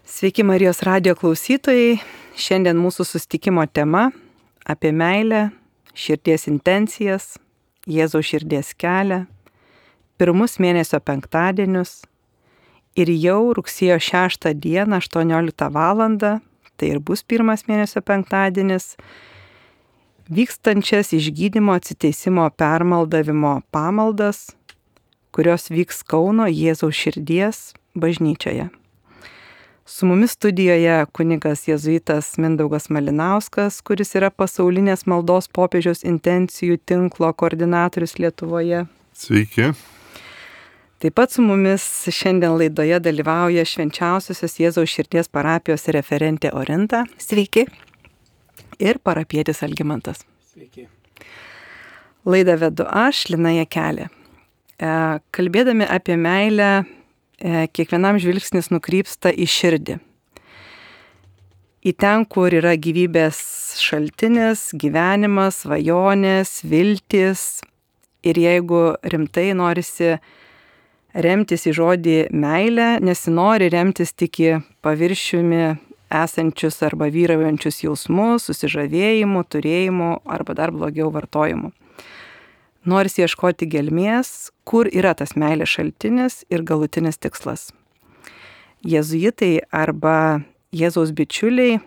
Sveiki Marijos radijo klausytojai. Šiandien mūsų susitikimo tema apie meilę, širdies intencijas, Jėzaus širdies kelią, pirmus mėnesio penktadienius ir jau rugsėjo 6 dieną 18 valandą, tai ir bus pirmas mėnesio penktadienis, vykstančias išgydymo atsiteisimo permaldavimo pamaldas, kurios vyks Kauno Jėzaus širdies bažnyčioje. Su mumis studijoje kunigas jėzuitas Mindaugas Malinauskas, kuris yra pasaulinės maldos popiežiaus intencijų tinklo koordinatorius Lietuvoje. Sveiki. Taip pat su mumis šiandien laidoje dalyvauja Švenčiausiosios Jėzaus širdies parapijos referentė Orinta. Sveiki. Ir parapietis Algimantas. Sveiki. Laidą vedu aš, Lina Jakelė. Kalbėdami apie meilę, kiekvienam žvilgsnis nukrypsta į širdį. Į ten, kur yra gyvybės šaltinis, gyvenimas, svajonės, viltis. Ir jeigu rimtai norisi remtis į žodį meilę, nesinori remtis tik į paviršiumi esančius arba vyraujančius jausmus, susižavėjimu, turėjimu arba dar blogiau vartojimu. Norisi ieškoti gelmės, kur yra tas meilės šaltinis ir galutinis tikslas. Jėzuitai arba Jėzaus bičiuliai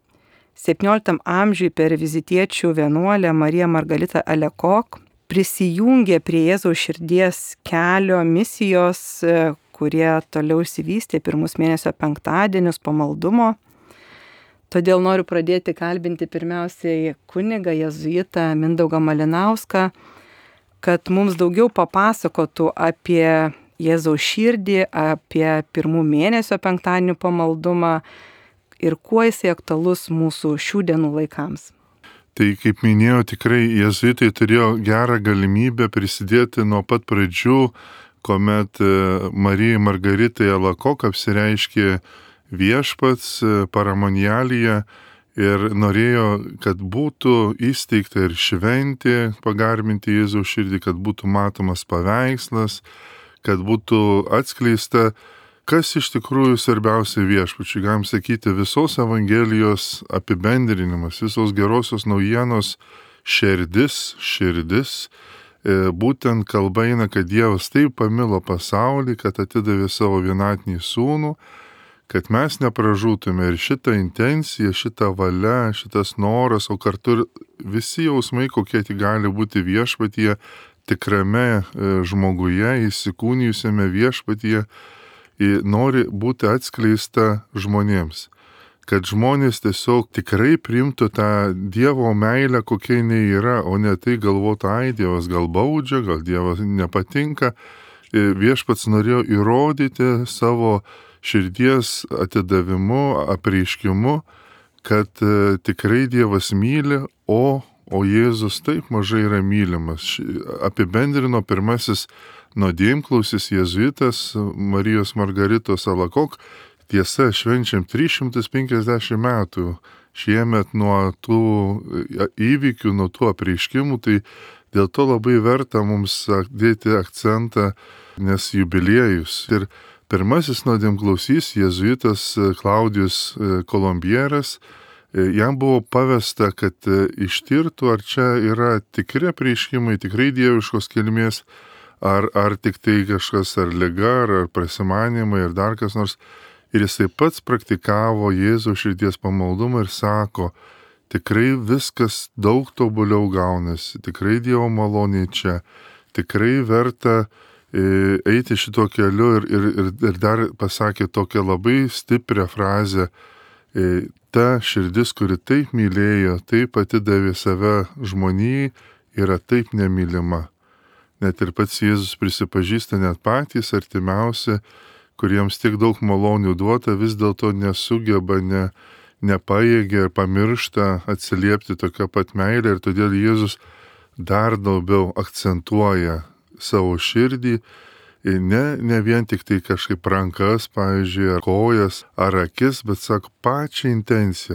17 amžiui per vizitiečių vienuolę Mariją Margaritą Alekok prisijungė prie Jėzaus širdies kelio misijos, kurie toliau išsivystė pirmus mėnesio penktadienius pamaldumo. Todėl noriu pradėti kalbinti pirmiausiai kunigą jėzuitą Mindaugą Malinauską, kad mums daugiau papasakotų apie Jėzaus širdį, apie pirmų mėnesio penktadienių pamaldumą ir kuo jisai aktualus mūsų šių dienų laikams. Tai kaip minėjau, tikrai jėzuitai turėjo gerą galimybę prisidėti nuo pat pradžių, kuomet Marijai Margaritai Alekok apsireiškė viešpats Paramonialyje ir norėjo, kad būtų įsteigta ir šventė pagarbinti Jėzaus širdį, kad būtų matomas paveikslas, kad būtų atskleista, kas iš tikrųjų svarbiausia viešpačiui. Galim sakyti, visos Evangelijos apibendrinimas, visos gerosios naujienos širdis, būtent kalba eina, kad Dievas taip pamilo pasaulį, kad atidavė savo vienatinį sūnų, kad mes nepražūtume ir šitą intenciją, šitą valią, šitas noras, o kartu ir visi jausmai, kokie tik gali būti viešpatyje, tikrame žmoguje, įsikūnijusiame viešpatyje, nori būti atskleista žmonėms. Kad žmonės tiesiog tikrai priimtų tą Dievo meilę, kokia jinai yra, o ne tai galvotų, ai, Dievas gal baudžia, gal Dievas nepatinka. Viešpats norėjo įrodyti savo širdies atidavimu, apreiškimu, kad tikrai Dievas myli, o Jėzus taip mažai yra mylimas. Apibendrino pirmasis nuodėmklausis jėzuitas Marijos Margaritos Alekok. Tiesa, švenčiam 350 metų šiemet nuo tų įvykių, nuo tų apreiškimų, tai dėl to labai verta mums dėti akcentą, nes jubiliejus. Ir pirmasis nuodėmklausys, jėzuitas Klaudijus Kolombieras, jam buvo pavesta, kad ištirtų, ar čia yra tikri apreiškimai, tikrai dieviškos kilmės, ar tik tai kažkas, ar liga, ar prasimanimai, ar dar kas nors. Ir jisai pats praktikavo Jėzaus širdies pamaldumą ir sako, tikrai viskas daug tobuliau gaunasi, tikrai Dievo malonė čia, tikrai verta eiti šito keliu ir dar pasakė tokią labai stiprią frazę, ta širdis, kuri taip mylėjo, taip atidavė save žmonijai, yra taip nemylima. Net ir pats Jėzus prisipažįsta, net patys artimiausi, kuriems tiek daug malonių duota, vis dėlto nesugeba, nepajėgia ir pamiršta atsiliepti tokią pat meilę, ir todėl Jėzus dar labiau akcentuoja savo širdį, ne vien tik tai kažkaip rankas, pavyzdžiui, ar kojas, ar akis, bet sako pačią intenciją,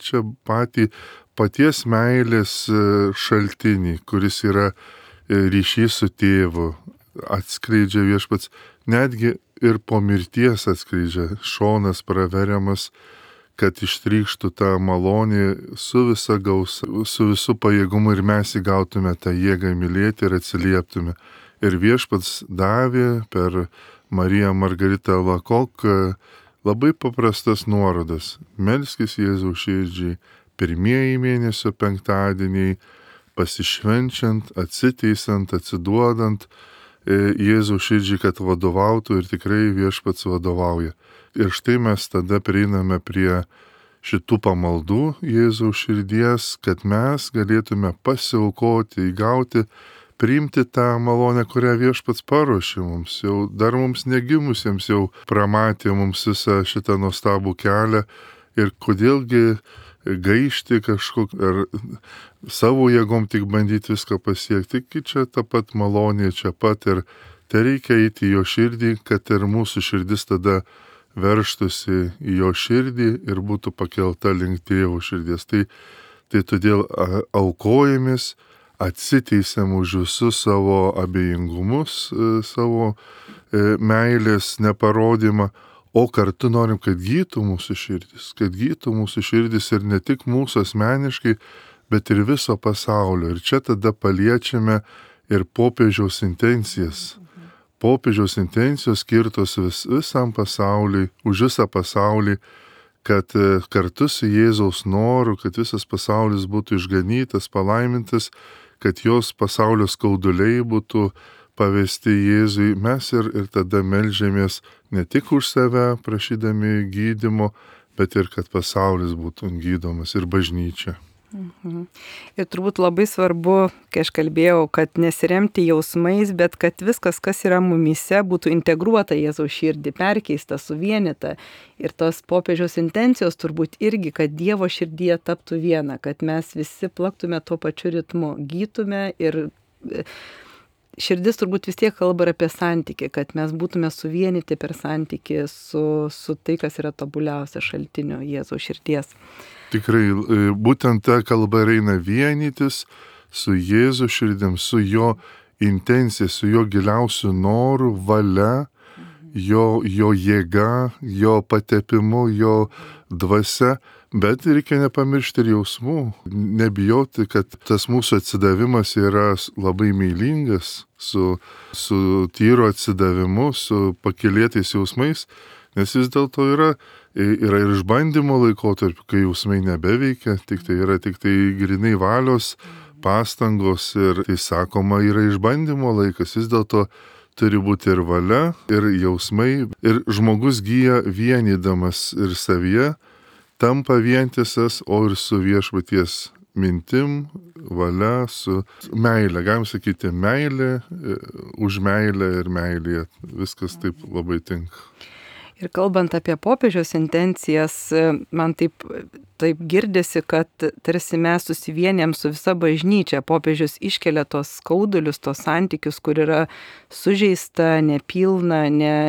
paties meilės šaltinį, kuris yra ryšys su tėvu, atskleidžia viešpats netgi ir po mirties atskleidžia, šonas praveriamas, kad ištrykštų tą malonį su visa gausa, su visu pajėgumu ir mes įgautume tą jėgą mylėti ir atsilieptume. Ir viešpats davė per Mariją Margaritą Lakok labai paprastas nuorodas. Melskis Jėzaus širdžiai, pirmieji mėnesio penktadieniai, pasišvenčiant, atsiteisant, atsiduodant Jėzaus širdžiai, kad vadovautų ir tikrai viešpats vadovauja. Ir štai mes tada prieiname prie šitų pamaldų Jėzaus širdies, kad mes galėtume pasiaukoti, įgauti, priimti tą malonę, kurią viešpats paruošė mums, jau dar mums negimusiems, jau pramatė mums visą šitą nuostabų kelią ir kodėlgi gaišti kažkokį ar savo jėgom tik bandyti viską pasiekti, tik čia ta pat malonė čia pat ir tai reikia eiti į jo širdį, kad ir mūsų širdis tada verštųsi į jo širdį ir būtų pakelta link tėvo širdies. Tai todėl aukojamės, atsiteisėm už visus savo abejingumus, savo meilės neparodymą, o kartu norim, kad gytų mūsų širdis ir ne tik mūsų asmeniškai, bet ir viso pasaulio. Ir čia tada paliečiame ir popiežiaus intencijas. Popiežiaus intencijos skirtos visam pasauliui, už visą pasaulį, kad kartu su Jėzaus noru, kad visas pasaulis būtų išganytas, palaimintas, kad jos pasaulio skauduliai būtų pavesti Jėzui. Mes ir tada meldžiamės ne tik už save, prašydami gydymo, bet ir kad pasaulis būtų gydomas ir bažnyčia. Ir turbūt labai svarbu, kai aš kalbėjau, kad nesiremti jausmais, bet kad viskas, kas yra mumyse, būtų integruota Jėzaus širdį, perkeista, suvienyta. Ir tos popiežiaus intencijos turbūt irgi, kad Dievo širdyje taptų viena, kad mes visi plaktume tuo pačiu ritmu, gytume ir širdis turbūt vis tiek kalba apie santykį, kad mes būtume suvienyti per santykį su tai, kas yra tobuliausia šaltinio Jėzaus širdies. Tikrai, būtent ta kalba eina vienytis su Jėzaus širdim, su jo intencija, su jo giliausiu noru, valia, jo jėga, jo patepimu, jo dvasia, bet reikia nepamiršti ir jausmų, nebijoti, kad tas mūsų atsidavimas yra labai meilingas, su tyro atsidavimu, su pakylėtais jausmais, nes vis dėlto yra ir išbandymo laikotarpiu, kai jausmai nebeveikia, tik tai grinai valios pastangos ir tai sakoma yra išbandymo laikas, vis dėlto turi būti ir valia, ir jausmai, ir žmogus gyja vienydamas ir savyje, tampa vientisas, o ir su viešpaties mintim, valia, su meilė, galim sakyti meilė, už meilę ir meilėje, viskas taip labai tinka. Ir kalbant apie popiežiaus intencijas, man taip girdisi, kad tarsi mes susivienėm su visa bažnyčia. Popiežius iškelia tos skaudulius, tos santykius, kur yra sužeista, nepilna,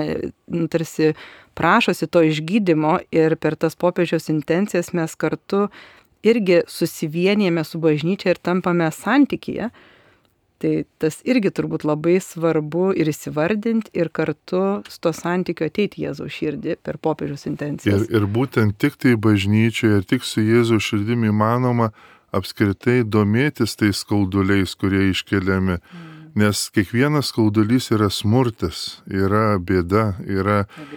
tarsi prašosi to išgydymo ir per tas popiežiaus intencijas mes kartu irgi susivienėme su bažnyčia ir tampame santykyje. Tai tas irgi turbūt labai svarbu ir įsivardinti ir kartu su to santykiu ateiti Jėzaus širdį per popiežiaus intencijas. Ir būtent tik tai bažnyčioje ir tik su Jėzaus širdimi įmanoma apskritai domėtis tais skauduliais, kurie iškeliami. Nes kiekvienas skaudulys yra smurtas, yra bėda, yra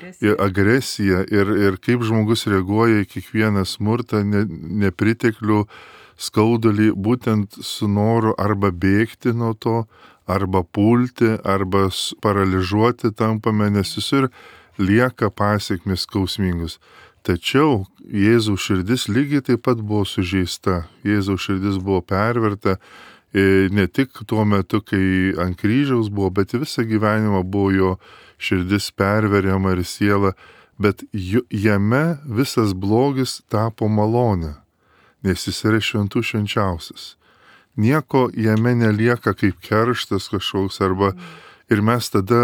agresija ir kaip žmogus reaguoja į kiekvieną smurtą, nepriteklių, skaudulį, būtent su noru arba bėgti nuo to, arba pulti, arba paralyžiuoti tampame, nes visur lieka pasiekmes skausmingus. Tačiau Jėzaus širdis lygiai taip pat buvo sužeista. Jėzaus širdis buvo perverta ne tik tuo metu, kai ant kryžiaus buvo, bet visą gyvenimą buvo jo širdis perveriama ir siela, bet jame visas blogis tapo malonė. Nes jis yra šventų švenčiausias. Nieko jame nelieka kaip kerštas kažkoks ir mes tada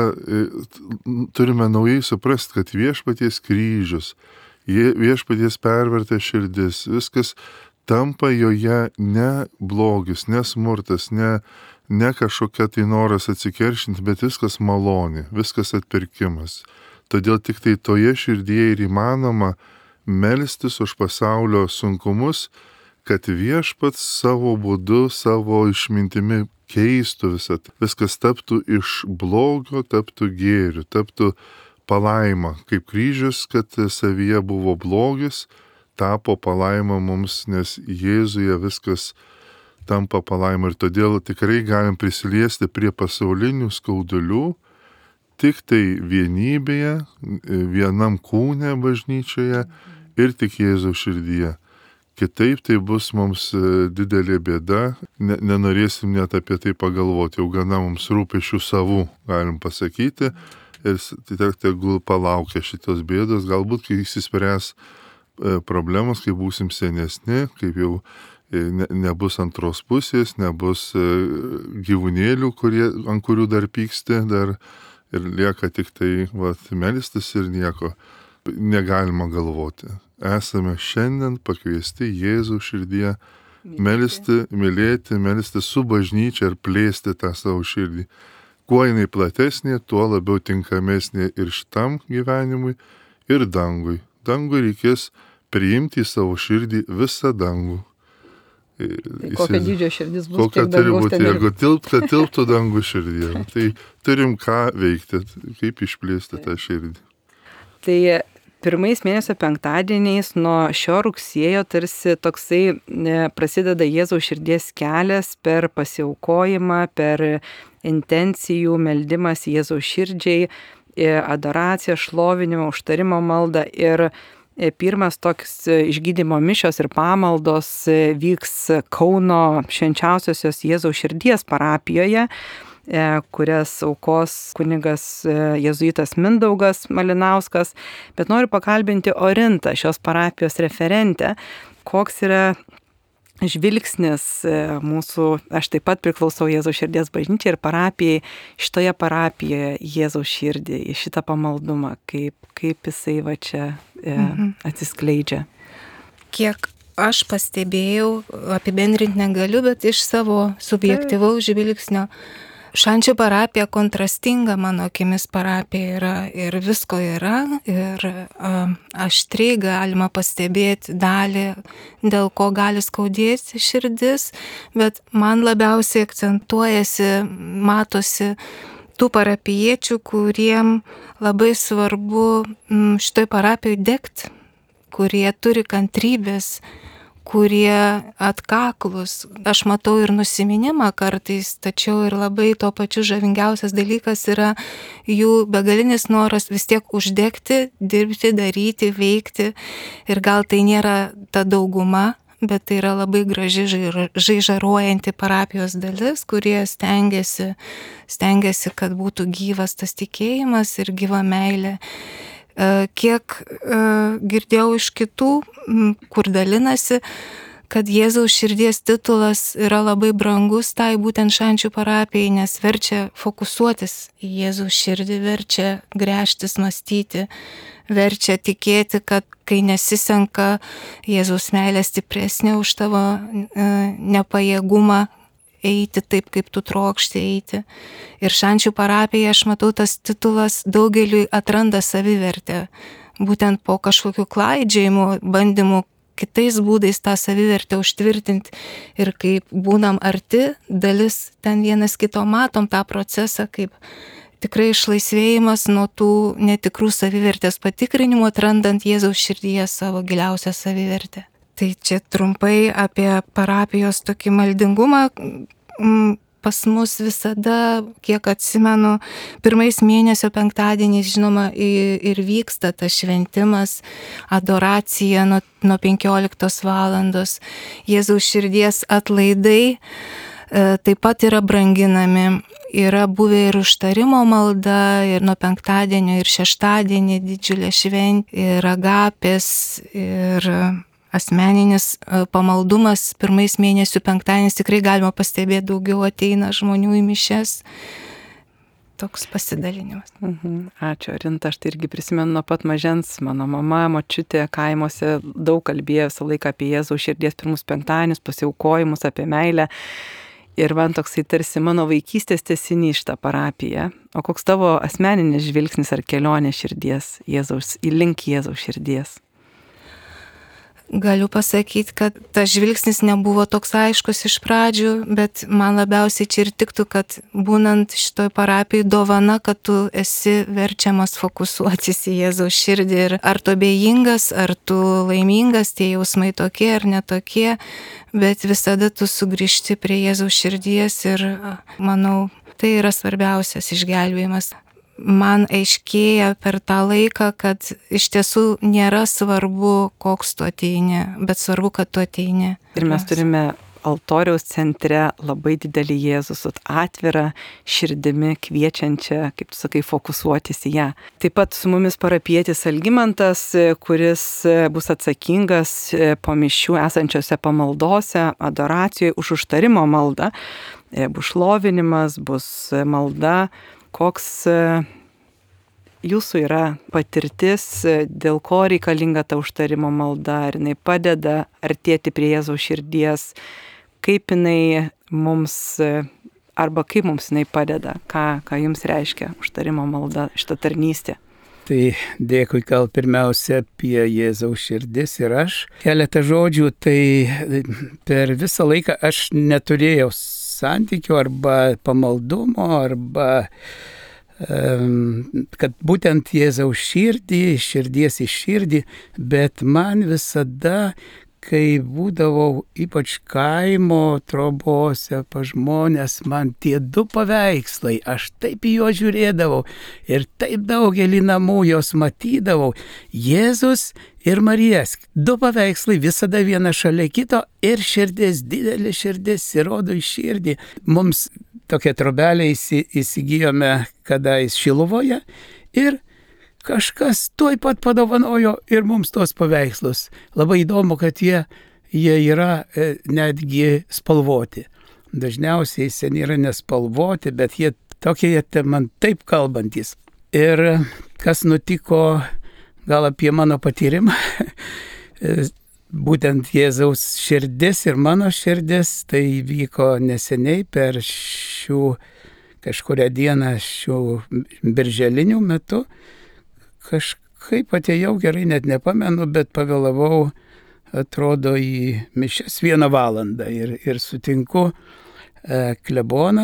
turime naujai suprasti, kad viešpaties kryžius, viešpaties pervertė širdis, viskas tampa joje ne blogis, ne smurtas, ne kažkokia tai noras atsikeršinti, bet viskas malonė, viskas atpirkimas. Todėl tik tai toje širdyje ir įmanoma melstis už pasaulio sunkumus, kad Viešpats savo būdu, savo išmintimi keistų visą. Viskas taptų iš blogio, taptų gėriu, taptų palaima. Kaip kryžius, kad savyje buvo blogis, tapo palaima mums, nes Jėzuje viskas tampa palaima. Ir todėl tikrai galim prisiliesti prie pasaulinių skaudulių, tik tai vienybėje, vienam kūne bažnyčioje ir tik Jėzaus širdyje. Kitaip tai bus mums didelė bėda, nenorėsim net apie tai pagalvoti, jau gana mums rūpesčių savų, galim pasakyti, ir tegul palaukia šitos bėdos, galbūt kai įsispręs problemos, kai būsim senesni, kaip jau nebus antros pusės, nebus gyvūnėlių, ant kurių dar pyksti, dar ir lieka tik tai melstis ir nieko negalima galvoti. Esame šiandien pakviesti Jėzaus širdyje mylėti su bažnyčia ir plėsti tą savo širdį. Kuo jinai platesnė, tuo labiau tinkamesnė ir šitam gyvenimui, ir dangui. Dangui reikės priimti į savo širdį visą dangų. Kokia didžio širdis bus, kokia turi būti, jeigu tilptų dangų širdyje. Tai turim ką veikti, kaip išplėsti tą širdį. Tai pirmais mėnesio penktadieniais nuo šio rugsėjo tarsi toksai prasideda Jėzaus širdies kelias per pasiaukojimą, per intencijų meldimas Jėzaus širdžiai, adoraciją, šlovinimą, užtarimo maldą. Ir pirmas toks išgydymo mišios ir pamaldos vyks Kauno švenčiausiosios Jėzaus širdies parapijoje, kurias aukos kunigas jėzuitas Mindaugas Malinauskas. Bet noriu pakalbinti Orintą, šios parapijos referentę, koks yra žvilgsnis mūsų, aš taip pat priklausau Jėzaus širdies bažnyčiai ir parapijai, šitoje parapijoje Jėzaus širdį, į šitą pamaldumą, kaip jisai va čia atsiskleidžia. Kiek aš pastebėjau, apibendrinti negaliu, bet iš savo subjektyvaus žvilgsnio, Šančių parapija kontrastinga mano akimis parapija yra ir visko yra ir aštriai galima pastebėti dalį, dėl ko gali skaudėti širdis, bet man labiausiai akcentuojasi, matosi tų parapijiečių, kuriem labai svarbu šitoj parapijoj degti, kurie turi kantrybės, kurie atkaklus. Aš matau ir nusiminimą kartais, tačiau ir labai tuo pačiu žavingiausias dalykas yra jų begalinis noras vis tiek uždegti, dirbti, daryti, veikti. Ir gal tai nėra ta dauguma, bet tai yra labai graži žaižaruojanti parapijos dalis, kurie stengiasi, kad būtų gyvas tas tikėjimas ir gyva meilė. Kiek girdėjau iš kitų, kur dalinasi, kad Jėzaus širdies titulas yra labai brangus tai būtent Šančių parapijai, nes verčia fokusuotis į Jėzaus širdį, verčia gręžtis, mąstyti, verčia tikėti, kad kai nesisenka, Jėzaus meilė stipresnė už tavo nepajėgumą eiti taip, kaip tu trokšti eiti. Ir Šančių parapija, aš matau, tas titulas daugeliui atranda savivertę. Būtent po kažkokių klaidžiojimų, bandymų kitais būdais tą savivertę užtvirtinti. Ir kaip būnam arti, dalis ten vienas kito matom tą procesą, kaip tikrai išlaisvėjimas nuo tų netikrų savivertės patikrinimų, atrandant Jėzaus širdyje savo giliausią savivertę. Tai čia trumpai apie parapijos tokį maldingumą. Pas mus visada, kiek atsimenu, pirmais mėnesio penktadieniais, žinoma, ir vyksta tas šventimas, adoracija nuo 15 valandos. Jėzaus širdies atlaidai taip pat yra branginami. Yra buvę ir užtarimo malda, ir nuo penktadienio, ir šeštadienį didžiulė šventė, ir agapės, ir asmeninis pamaldumas pirmais mėnesių penktadienis. Tikrai galima pastebėti, daugiau ateina žmonių į mišias. Toks pasidalinimas. Ačiū, Rinta, aš tai irgi prisimenu nuo pat mažens. Mano mama, močiutė kaimuose daug kalbėjo visą laiką apie Jėzaus širdies pirmus penktadienius, pasiaukojimus, apie meilę. Ir man toksai tarsi mano vaikystės tęsinys šitą parapiją. O koks tavo asmeninis žvilgsnis ar kelionė širdies Jėzaus, link Jėzaus širdies? Galiu pasakyti, kad tas žvilgsnis nebuvo toks aiškus iš pradžių, bet man labiausiai čia ir tiktų, kad būnant šitoj parapijai dovana, kad tu esi verčiamas fokusuotis į Jėzaus širdį ir ar tu abejingas, ar tu laimingas, tie jausmai tokie ar netokie, bet visada tu sugrįžti prie Jėzaus širdies ir manau, tai yra svarbiausias išgelbėjimas. Man aiškėja per tą laiką, kad iš tiesų nėra svarbu, koks tu ateini, bet svarbu, kad tu ateini. Ir mes turime altoriaus centre labai didelį Jėzų su atvira širdimi, kviečiančią, kaip tu sakai, fokusuotis į ją. Taip pat su mumis parapietis Algimantas, kuris bus atsakingas po mišių esančiose pamaldose, adoracijoje už užtarimo maldą. Bus šlovinimas, bus malda. Koks jūsų yra patirtis, dėl ko reikalinga ta užtarimo malda, ar jinai padeda artėti prie Jėzaus širdies, kaip jinai mums, arba kaip mums jinai padeda, ką jums reiškia užtarimo malda, šita tarnystė? Tai dėkui, gal pirmiausia apie Jėzaus širdis ir aš. Keletą žodžių, tai per visą laiką aš neturėjau santykių arba pamaldumo, arba kad būtent Jėzaus širdies į širdį, bet man visada, kai būdavau ypač kaimo trobose pa žmonės, man tie du paveikslai, aš taip į juos žiūrėdavau ir taip daugelį namų jos matydavau, Jėzus ir Marijas, du paveikslai visada viena šalia kito ir širdis, didelė širdis, įrodo į širdį. Mums tokią trobelę įsigijome kadais Šiluvoje ir kažkas tuoj pat padovanojo ir mums tos paveikslus. Labai įdomu, kad jie yra netgi spalvoti. Dažniausiai seni yra nespalvoti, bet jie tokie man taip kalbantis. Ir kas nutiko, gal apie mano patyrimą, būtent Jėzaus širdis ir mano širdis, tai vyko neseniai per kažkurią dieną šių birželinių metų. Kažkaip atėjau, gerai net nepamenu, bet pavėlavau, atrodo, į mišias 1 valandą ir sutinku kleboną,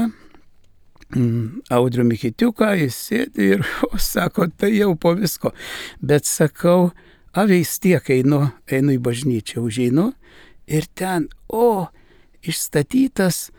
Audrių Mikitiuką, jis sėdi ir sako, tai jau po visko. Bet sakau, vis tiek einu į bažnyčią, užeinu ir ten, išstatytas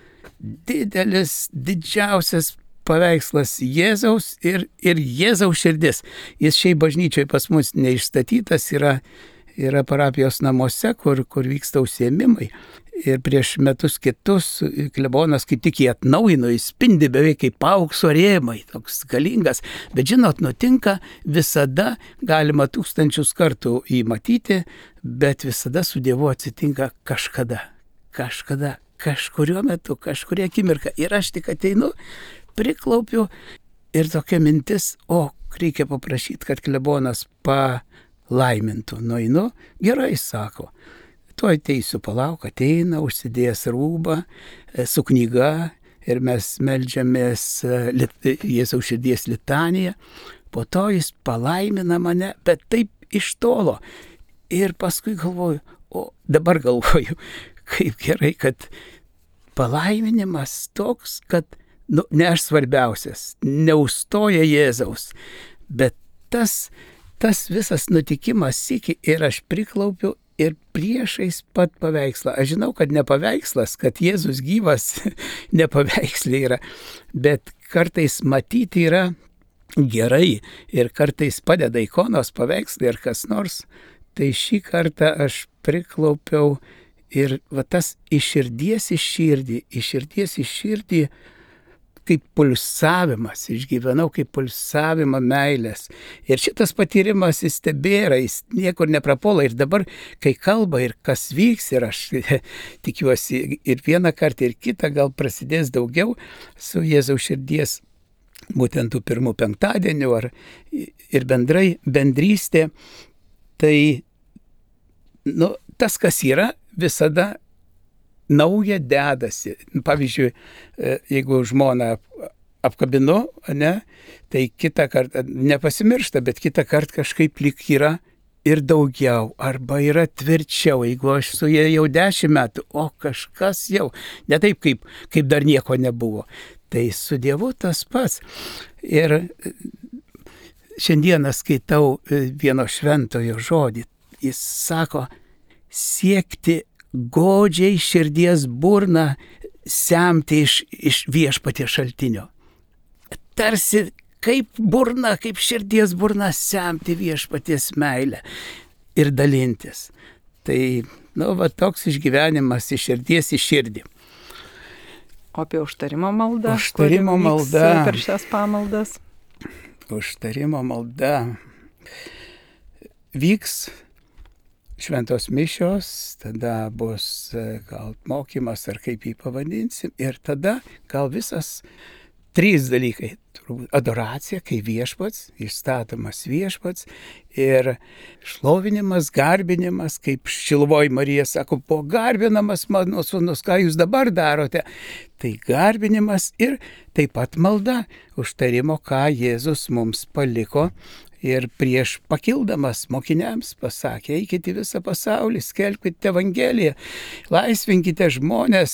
didžiausias paveikslas Jėzaus ir Jėzaus širdis. Jis šiaip bažnyčioje pas mus neišstatytas, yra parapijos namuose, kur vyksta užsiėmimai. Ir prieš metus kitus klebonas kaip tik jį atnaujino, jis spindi beveik kaip aukso rėmai, toks galingas. Bet žinot, nutinka, visada galima 1000 kartų jį matyti, bet visada su Dievu atsitinka kažkada, kažkuriuo metu, kažkuria akimirka. Ir aš tik ateinu, priklaupiu ir tokia mintis, reikia paprašyti, kad klebonas palaimintų. Nueinu, gerai, sako. Tuo ateisiu, palauk, ateina, užsidėjęs rūbą, su knyga ir mes meldžiamės Jėzaus širdies litaniją. Po to jis palaimina mane, bet taip iš tolo. Ir paskui galvoju, dabar galvoju, kaip gerai, kad palaiminimas toks, kad ne aš svarbiausias, neužstoja Jėzaus, bet tas visas nutikimas sykį ir aš priklaupiu ir priešais pat paveikslą. Aš žinau, kad ne paveikslas, kad Jėzus gyvas ne paveikslė yra, bet kartais matyti yra gerai ir kartais padeda ikonos paveikslai ir kas nors. Tai šį kartą aš priklaupiau ir tas iš širdies į širdį, kaip pulsavimas, išgyvenau kaip pulsavimą meilės. Ir šitas patyrimas jis tebėra, jis niekur neprapuola. Ir dabar, kai kalba ir kas vyks, ir aš tikiuosi ir vieną kartą, ir kitą, gal prasidės daugiau su Jėzaus širdies, būtent tų pirmų penktadienių ir bendrai bendrystė, tai tas, kas yra, visada nauja dedasi. Pavyzdžiui, jeigu žmona apkabinu, ne, tai kitą kartą nepasimiršta, bet kitą kartą kažkaip lyg yra ir daugiau, arba yra tvirčiau, jeigu aš su jie jau 10 metų, o kažkas jau, ne taip kaip dar nieko nebuvo. Tai su Dievu tas pats. Ir šiandieną skaitau vieno šventojo žodį. Jis sako, siekti godžiai širdies burną, semti iš viešpaties šaltinio. Tarsi kaip burna, kaip širdies burna semti viešpaties meilę ir dalintis. Tai, toks išgyvenimas iš širdies į širdį. O apie užtarimo maldą? Užtarimo malda. Per šias pamaldas? Užtarimo malda. Vyks šventos mišios, tada bus gal mokymas ar kaip jį pavadinsim. Ir tada gal visas 3 dalykai. Adoracija, kai viešpats, išstatomas viešpats, ir šlovinimas, garbinimas, kaip Šiluvoj Marija sako, po garbinamas mano sūnus, ką jūs dabar darote. Tai garbinimas ir taip pat malda, užtarimo, ką Jėzus mums paliko. Ir prieš pakildamas mokiniams pasakė, eikite į visą pasaulį, skelbkite Evangeliją, laisvinkite žmonės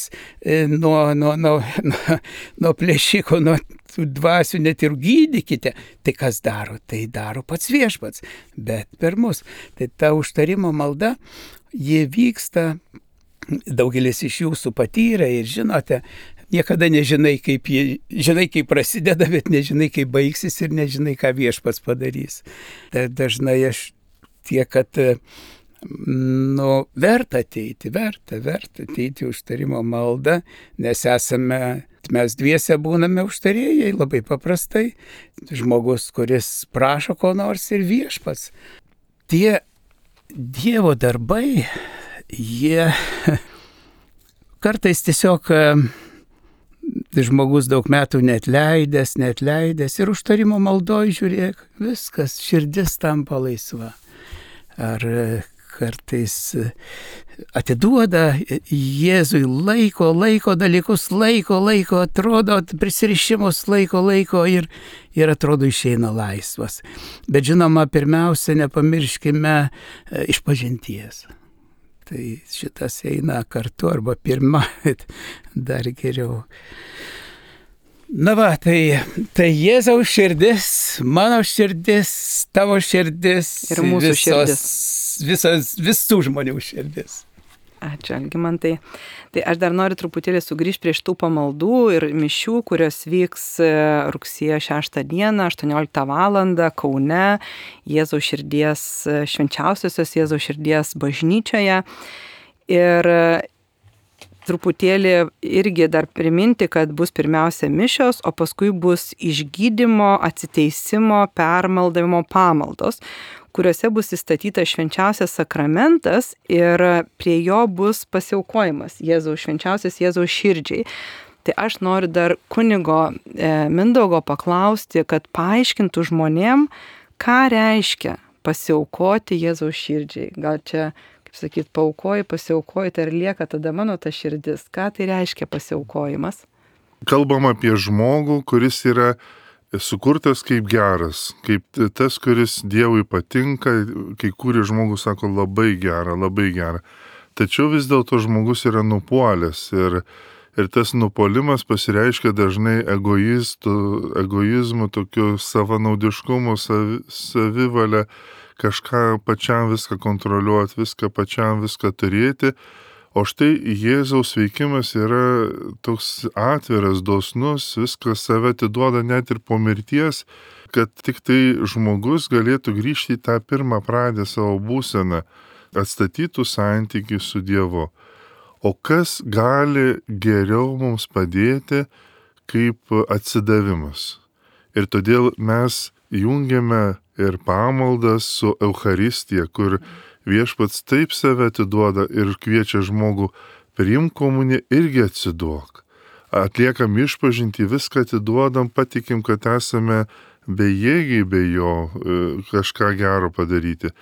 nuo plėšiko, nuo dvasių, net ir gydykite. Tai kas daro? Tai daro pats viešpats, bet per mus. Tai ta užtarimo malda, jie vyksta, daugelis iš jūsų patyrė ir žinote, niekada nežinai, žinai, kaip prasideda, bet nežinai, kaip baigsis ir nežinai, ką viešpats padarys. Tai dažnai aš tiek, kad verta ateiti užtarimo maldą, nes mes dviese būname užtarėjai, labai paprastai. Žmogus, kuris prašo ko nors ir viešpats. Tie Dievo darbai, jie kartais tiesiog žmogus daug metų neatleidęs ir užtarimo maldoj žiūrėk, viskas, širdis tampa laisva. Ar kartais atiduoda Jėzui laiko dalykus, atrodo prisirišimus laiko ir atrodo išeina laisvas. Bet žinoma, pirmiausia, nepamirškime išpažinties. Tai šitas eina kartu arba pirma, dar geriau. Tai Jėzaus širdis, mano širdis, tavo širdis ir mūsų širdis. Visų žmonių širdis. Ačiū, Algimantai. Tai aš dar noriu truputėlį sugrįžti prie šitų pamaldų ir mišių, kurios vyks rugsėjo 6 dieną, 18 val. Kaune, Jėzaus širdies, švenčiausiosios Jėzaus širdies bažnyčioje. Ir truputėlį irgi dar priminti, kad bus pirmiausia mišios, o paskui bus išgydymo, atsiteisimo, permaldavimo pamaldos, kuriuose bus įstatytas švenčiausias sakramentas ir prie jo bus pasiaukojimas švenčiausias Jėzaus širdžiai. Tai aš noriu dar kunigo Mindaugo paklausti, kad paaiškintų žmonėm, ką reiškia pasiaukoti Jėzaus širdžiai. Gal čia, kaip sakyt, paaukoji, pasiaukoji, tai ir lieka tada mano ta širdis. Ką tai reiškia pasiaukojimas? Kalbam apie žmogų, kuris yra sukurtas kaip geras, kaip tas, kuris Dievui patinka, kai kurį žmogus sako labai gera. Tačiau vis dėlto žmogus yra nupuolęs ir tas nupuolimas pasireiškia dažnai egoizmu, tokiu savanaudiškumu, savivalę, kažką pačiam viską kontroliuoti, viską turėti. O štai Jėzaus veikimas yra toks atviras, dosnus, viskas save atiduoda net ir po mirties, kad tik tai žmogus galėtų grįžti į tą pirmą pradę savo būseną, atstatytų santykį su Dievu. O kas gali geriau mums padėti kaip atsidavimas? Ir todėl mes jungiame ir pamaldas su Eucharistija, kur viešpats taip save atiduoda ir kviečia žmogų, priimk komuniją, irgi atsiduok. Atliekam išpažintį, viską atiduodam, patikim, kad esame bejėgiai be jo kažką gero padaryti.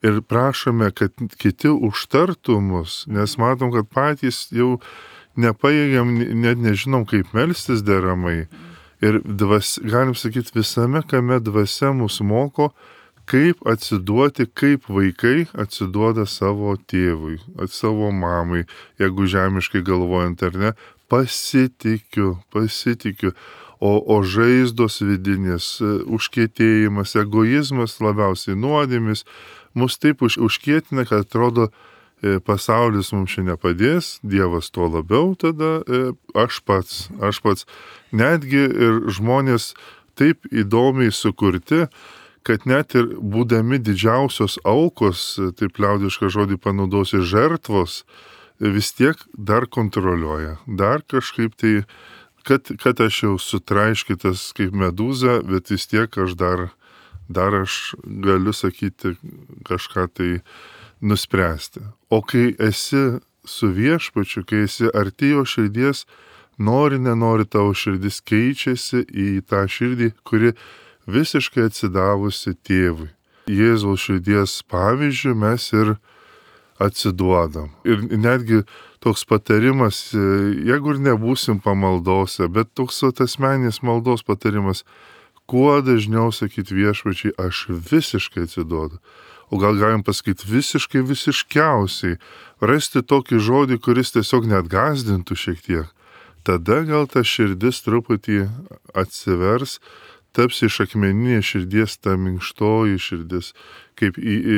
ir prašome, kad kiti užtartų mus, nes matom, kad patys jau nepajėgiam, net nežinom, kaip melstis deramai. Ir galim sakyti, visame kame dvasia mus moko, kaip atsiduoti, kaip vaikai atsiduoda savo tėvui, savo mamai, jeigu žemiškai galvojant ar ne, pasitikiu. O žaizdos vidinės, užkietėjimas, egoizmas, labiausiai nuodėmis, mus taip užkietina, kad atrodo, pasaulis mums čia nepadės, Dievas tuo labiau, tada aš pats. Netgi ir žmonės taip įdomiai sukurti, kad net ir būdami didžiausios aukos, taip liaudišką žodį panaudosiu, žertvos, vis tiek dar kontroliuoja, dar kažkaip tai, kad aš jau sutraiškytas kaip medūza, bet vis tiek aš dar aš galiu sakyti kažką tai nuspręsti. O kai esi su Viešpačiu, kai esi arti jo širdies, nenori tavo širdis keičiasi į tą širdį, kuri visiškai atsidavusi tėvui. Jėzaus širdies pavyzdžių mes ir atsiduodam. Ir netgi toks patarimas, jeigu ir nebūsim pamaldose, bet toks asmeninis maldos patarimas, kuo dažniau sakyti Viešpačiai, aš visiškai atsiduodu. O gal galim pasakyti visiškiausiai, rasti tokį žodį, kuris tiesiog net gazdintų šiek tiek. Tada gal ta širdis truputį atsivers, taps iš akmeninės širdies ta minkštoji širdis, kaip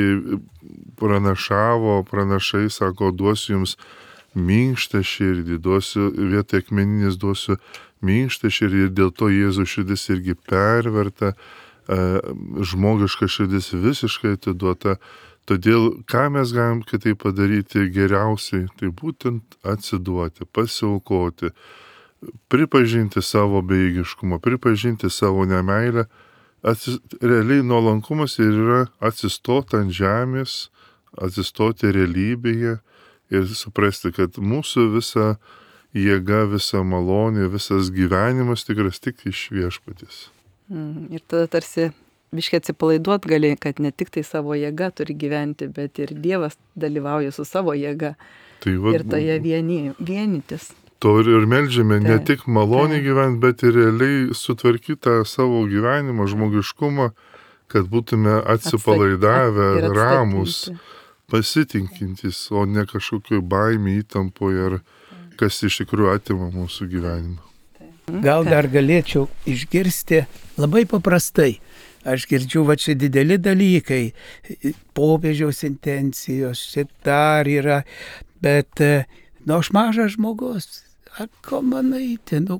pranašai, sako, duosiu jums minkštą širdį, vietoj akmeninės duosiu minkštą širdį ir dėl to Jėzaus širdis irgi perverta, žmogiška širdis visiškai atiduota. Todėl, ką mes galim kitaip padaryti geriausiai, tai būtent atsiduoti, pasiaukoti, pripažinti savo bejėgiškumą, pripažinti savo nemeilę. Realiai nuolankumas ir yra atsistoti ant žemės, atsistoti realybėje ir suprasti, kad mūsų visa jėga, visa malonė, visas gyvenimas tikras tik iš Viešpaties. Ir tada tarsi biškai atsipalaiduot gali, kad ne tik tai savo jėga turi gyventi, bet ir Dievas dalyvauja su savo jėga. Tai ir toje vienytis. To ir meldžiame ne tik maloniai gyventi, bet ir realiai sutvarkytą savo gyvenimą, žmogiškumą, kad būtume atsipalaidavę, ramus, pasitinkintis, o ne kažkokioj baimė, įtampoje, ar kas iš tikrųjų atima mūsų gyvenimą. Gal dar galėčiau išgirsti labai paprastai. Aš girdžiu, čia dideli dalykai, popiežiaus intencijos, dar yra, bet, aš mažas žmogus, ko manai,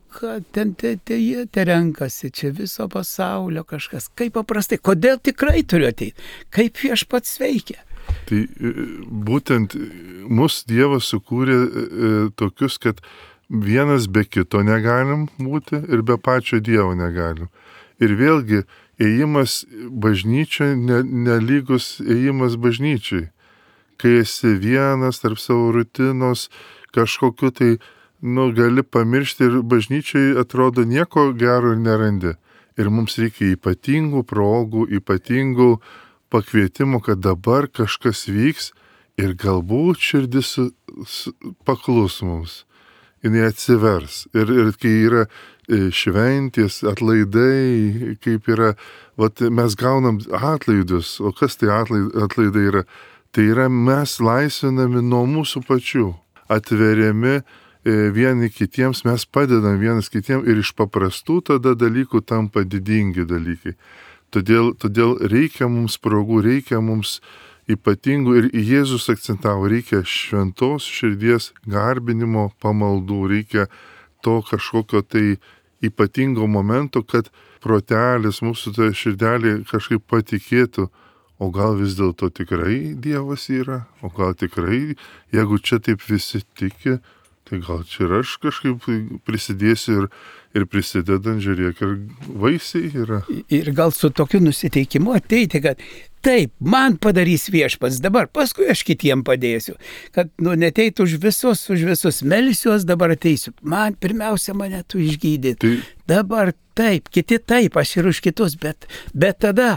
jie renkasi, čia viso pasaulio kažkas, kaip paprastai, kodėl tikrai turiu ateiti, kaip Viešpats veikia. Tai būtent mus Dievas sukūrė tokius, kad vienas be kito negalim būti ir be pačio Dievo negalim. Ir vėlgi, ėjimas bažnyčia nelygus ėjimas bažnyčiai. Kai esi vienas tarp savo rutinos, kažkokiu tai, gali pamiršti ir bažnyčiai atrodo nieko gero nerandi. Ir mums reikia ypatingų progų, ypatingų pakvietimų, kad dabar kažkas vyks ir galbūt širdis paklus mums. Jis atsivers. Ir kai yra šventės, atlaidai, kaip yra, mes gaunam atlaidus, o kas tai atlaidai yra? Tai yra mes laisvinami nuo mūsų pačių, atveriami vieni kitiems, mes padedam vienas kitiems ir iš paprastų tada dalykų tampa didingi dalykai. Todėl reikia mums progų, reikia mums ypatingų ir Jėzus akcentavo, reikia šventos širdies garbinimo pamaldų, reikia to kažkokio tai ypatingo momento, kad protelis mūsų tai širdelė kažkaip patikėtų, o gal vis dėlto tikrai Dievas yra, o gal tikrai, jeigu čia taip visi tiki, tai gal čia ir aš kažkaip prisidėsiu ir prisidedant, žiūrėk, ir vaisiai yra. Ir gal su tokiu nusiteikimu ateiti, kad taip, man padarys Viešpats dabar, paskui aš kitiem padėsiu. Kad neteit už visus, melsiuos, dabar ateisiu. Man pirmiausia mane tu išgydyti. Dabar taip, kiti taip, aš ir už kitus, bet tada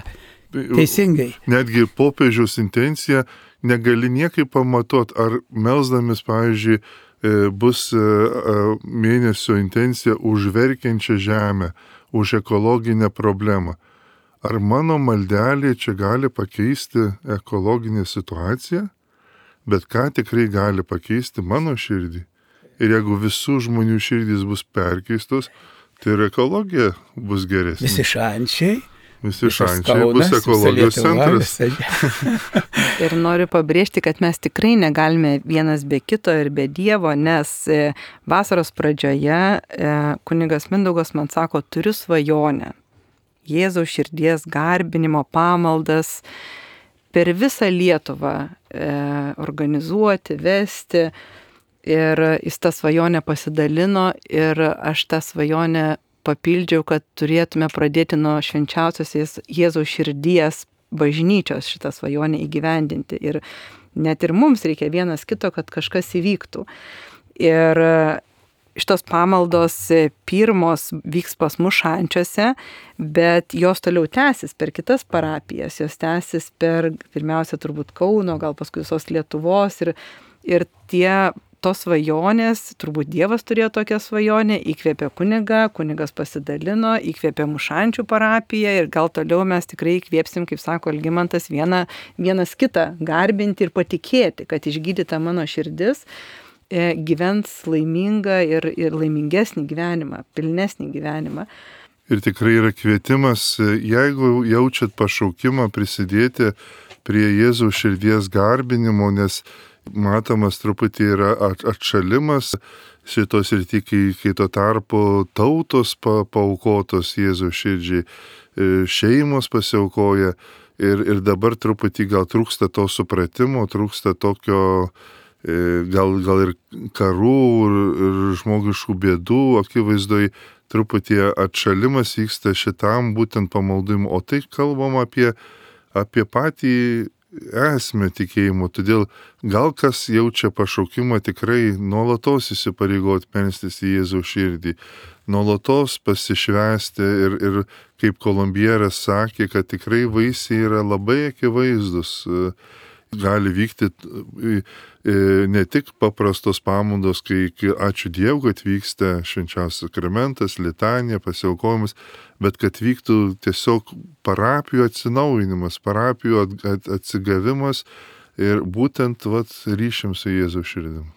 Teisingai. Netgi popiežiaus intencija negali niekaip pamatuoti, ar melsdamis, pavyzdžiui, bus mėnesio intencija už verkiančią žemę, už ekologinę problemą. Ar mano maldelė čia gali pakeisti ekologinę situaciją, bet ką tikrai gali pakeisti mano širdį. Ir jeigu visų žmonių širdys bus perkeistos, tai ir ekologija bus geresnė. Visi šančiai. Visi šančiai bus ekologijos centras. Ir noriu pabrėžti, kad mes tikrai negalime vienas be kito ir be Dievo, nes vasaros pradžioje kunigas Mindaugas man sako, turiu svajonę. Jėzaus širdies garbinimo pamaldas per visą Lietuvą organizuoti, vesti. Ir jis tą svajonę pasidalino ir aš tą svajonę papildžiau, kad turėtume pradėti nuo švenčiausios Jėzaus širdies bažnyčios šitą svajonę įgyvendinti. Ir net ir mums reikia vienas kito, kad kažkas įvyktų. Ir šitos pamaldos pirmos vyks pas mus Šančiuose, bet jos toliau tęsis per kitas parapijas. Jos tęsis per pirmiausia turbūt Kauno, gal paskui visos Lietuvos. Ir tos svajonės, turbūt Dievas turėjo tokią svajonę, įkvėpė kunigas pasidalino, įkvėpė Šančių parapiją ir gal toliau mes tikrai įkvėpsim, kaip sako Algimantas, vienas kitą garbinti ir patikėti, kad išgydyta mano širdis gyvens laimingą ir laimingesnį gyvenimą, pilnesnį gyvenimą. Ir tikrai yra kvietimas, jeigu jaučiat pašaukimą prisidėti prie Jėzaus širdies garbinimo, nes matomas truputį yra atšalimas šitos ir tik, kai tuo tarpu tautos paaukotos Jėzaus širdžiai, šeimos pasiaukoja ir dabar truputį gal trūksta to supratimo, trūksta tokio gal ir karų ir žmogiškų bėdų, akivaizdoj truputį atšalimas vyksta šitam būtent pamaldimui, o tai kalbam apie patį esmę tikėjimo, todėl gal kas jaučia pašaukimą tikrai nuolatos įsipareigot melstis į Jėzaus širdį, nuolatos pasišvęsti ir kaip Kolumbieras sakė, kad tikrai vaisiai yra labai akivaizdus. Gali vykti ne tik paprastos pamaldos, kai ačiū Dievui, kad vyksta švenčiausias sakramentas, litanija, pasiaukojimas, bet kad vyktų tiesiog parapijų atsinaujinimas, parapijų atsigavimas ir būtent ryšim su Jėzaus širdim.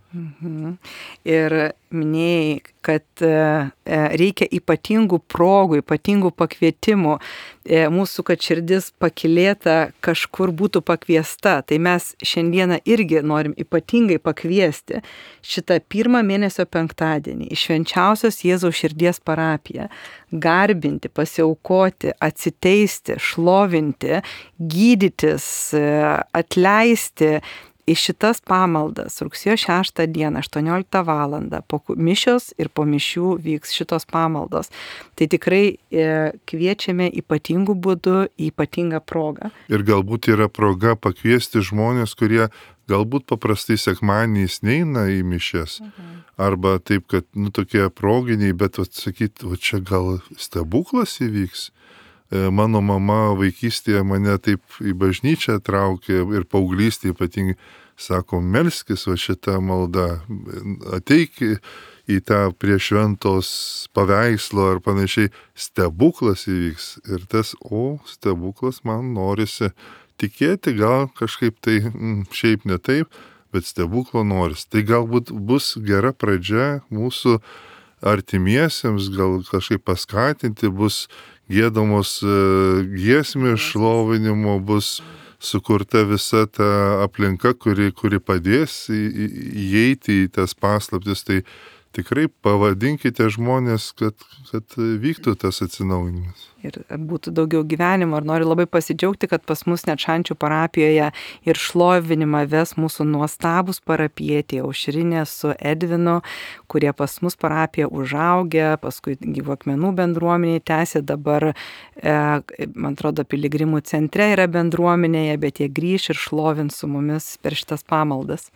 Ir minėjai, kad reikia ypatingų progų, ypatingų pakvietimų mūsų, kad širdis pakylėta kažkur būtų pakviesta. Tai mes šiandieną irgi norim ypatingai pakviesti šitą pirmą mėnesio penktadienį į švenčiausios Jėzaus širdies parapiją, garbinti, pasiaukoti, atsiteisti, šlovinti, gydytis, atleisti. Į šitas pamaldas rugsėjo 6 dieną, 18 valandą, po mišios ir po mišių vyks šitos pamaldos. Tai tikrai kviečiame ypatingų būdų, ypatingą progą. Ir galbūt yra proga pakviesti žmonės, kurie galbūt paprastai sekmadieniais neina į mišias. Arba taip, kad tokie proginiai, bet sakyt, čia gal stebuklas įvyks. Mano mama vaikystėje mane taip į bažnyčią traukė ir paauglystėje ypatingai sako, melskis šitą maldą, ateik į tą prie šventos paveikslo ar panašiai, stebuklas įvyks. Ir tas, stebuklas man norisi tikėti, gal kažkaip tai šiaip ne taip, bet stebuklo norisi. Tai galbūt bus gera pradžia mūsų artimiesiems, gal kažkaip paskatinti, bus giedamos giesmės šlovinimo, bus sukurta visa ta aplinka, kuri padės įeiti į tas paslaptis. Tai tikrai pavadinkite žmonės, kad vyktų tas atsinaujinimas. Ir būtų daugiau gyvenimo. Ir noriu labai pasidžiaugti, kad pas mus net Šančių parapijoje ir šlovinimą ves mūsų nuostabus parapijietė Aušrinė su Edvinu, kurie pas mus parapiją užaugę, paskui Gyvų akmenų bendruomeniai tęsė, dabar, man atrodo, Piligrimų centre yra bendruomenėje, bet jie grįš ir šlovins su mumis per šitas pamaldas.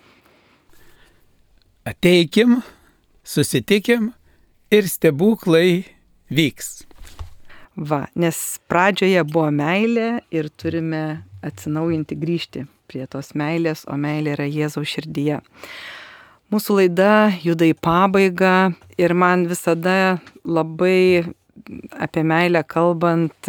Ateikim, susitikim ir stebuklai vyks. Va, nes pradžioje buvo meilė ir turime atsinaujinti, grįžti prie tos meilės, o meilė yra Jėzaus širdyje. Mūsų laida juda į pabaigą ir man visada labai apie meilę kalbant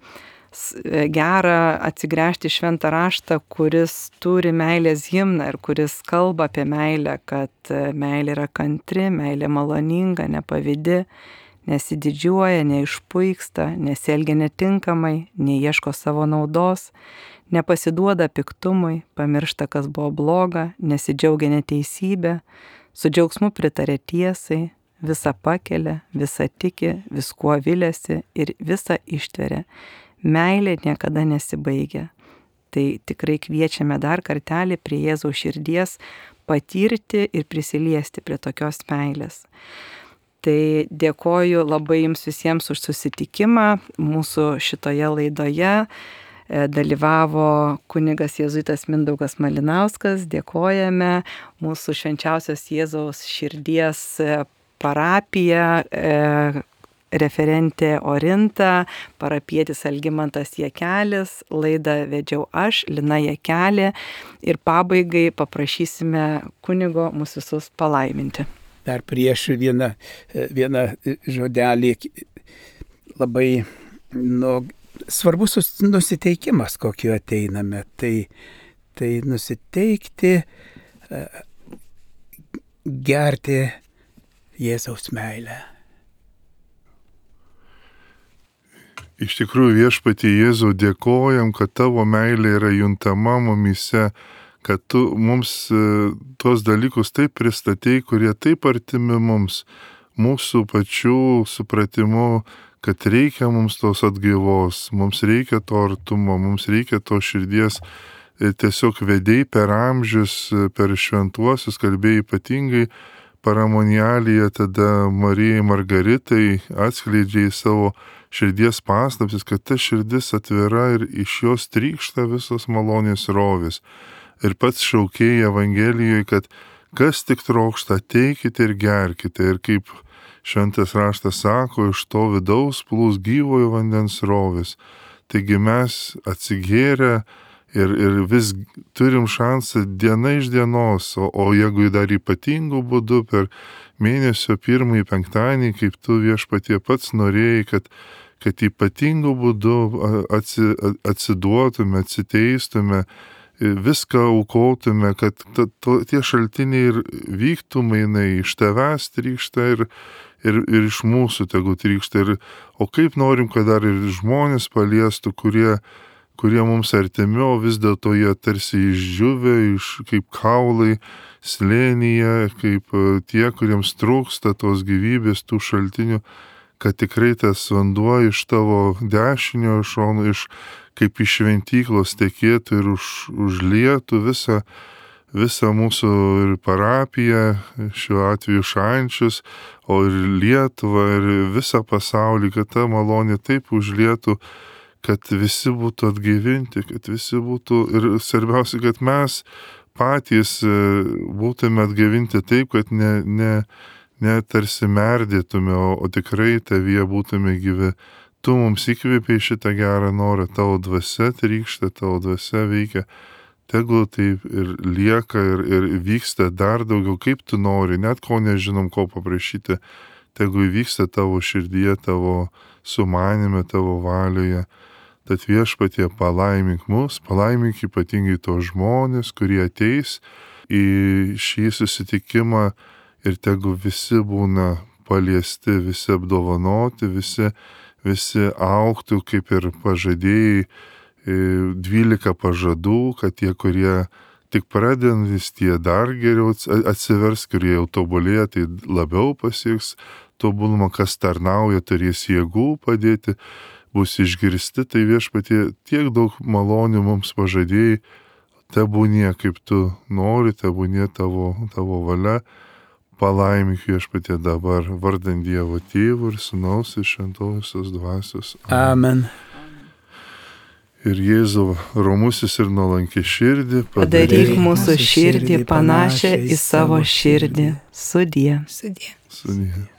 gera atsigręžti šventą raštą, kuris turi meilės himną ir kuris kalba apie meilę, kad meilė yra kantri, meilė maloninga, nepavydi, nesididžiuoja, neišpuiksta, nesielgia netinkamai, neieško savo naudos, nepasiduoda piktumui, pamiršta, kas buvo bloga, nesidžiaugia neteisybė, su džiaugsmu pritarė tiesai, visą pakelia, visą tiki, viskuo viliasi ir visą ištveria. Meilė niekada nesibaigia. Tai tikrai kviečiame dar kartelį prie Jėzaus širdies patirti ir prisiliesti prie tokios meilės. Tai dėkoju labai jums visiems už susitikimą. Mūsų šitoje laidoje dalyvavo kunigas jėzuitas Mindaugas Malinauskas. Dėkojame mūsų švenčiausios Jėzaus širdies parapija, referentė Orinta, parapietis Algimantas Jakelis, laidą vedžiau aš, Lina Jakelė, ir pabaigai paprašysime kunigo mūsų visus palaiminti. Dar prieš vieną žodelį, labai svarbus nusiteikimas, kokiu ateiname, tai nusiteikti, gerti Jėzaus meilę. Iš tikrųjų, Viešpatie Jėzau, dėkojam, kad tavo meilė yra juntama mumyse, kad tu mums tuos dalykus taip pristatei, kurie taip artimi mums, mūsų pačių supratimu, kad reikia mums tos atgaivos, mums reikia to artumo, mums reikia to širdies. Tiesiog vedei per amžius, per šventuosius, kalbėjai ypatingai paramonialyje, tada Marijai Margaritai atskleidžiai savo širdies paslaptis, kad ta širdis atvira ir iš jos trykšta visos malonės rovės. Ir pats šaukėjai Evangelijoje, kad kas tik trokšta, ateikite ir gerkite. Ir kaip šventas raštas sako, iš to vidaus plūs gyvojo vandens rovės. Taigi mes atsigėrę ir vis turim šansą diena iš dienos, o jeigu dar ypatingų būdų per mėnesio pirmąjį penktadienį, kaip tu Viešpatie pats norėjai, kad ypatingų būdų atsiduotume, atsiteistume, viską aukotume, kad tie šaltiniai ir vyktų mainai, iš tavęs trykšta ir iš mūsų tegu trykšta. O kaip norim, kad dar ir žmonės paliestų, kurie mums artimiau, vis dėlto jie tarsi išdžiuvę, kaip kaulai slėnyje, kaip tie, kuriems trūksta tos gyvybės, tų šaltinių, kad tikrai tas vanduo iš tavo dešinio šono, kaip iš šventyklos tekėtų ir užlietų visą mūsų ir parapiją, šiuo atveju Šančius, o ir Lietuvą, ir visą pasaulį, kad ta malonė taip užlietų, kad visi būtų atgaivinti, kad visi būtų, ir svarbiausia, kad mes patys būtume atgaivinti taip, kad ne tarsi merdėtume, o tikrai tavyje būtume gyvi. Tu mums įkvėpei šitą gerą norą, tavo dvasia trykšta, tavo dvasia veikia, tegul taip ir lieka ir vyksta dar daugiau, kaip tu nori, net ko nežinom, ko paprašyti, tegul vyksta tavo širdyje, tavo sumanime, tavo valioje. Tad Viešpatie palaimink mus, palaimink ypatingai tos žmonės, kurie ateis į šį susitikimą ir tegu visi būna paliesti, visi apdovanoti, visi augtų, kaip ir pažadėjai, 12 pažadų, kad tie, kurie tik pradedantys, tie dar geriau atsivers, kurie jau tobulėja, tai labiau pasieks tobulumą, kas tarnauja, turės jėgų padėti, bus išgirsti. Tai Viešpatie, tiek daug malonių mums pažadėjai, tebūnie kaip tu nori, tebūnie tavo valia. Palaimink Viešpatie dabar, vardant Dievo Tėvų ir Sūnaus ir Šventosios Dvasios. Amen. Ir Jėzau, romusis ir nuolanki širdį, padaryk mūsų širdį panašią į savo širdį. Sudie. Sudie. Sudie.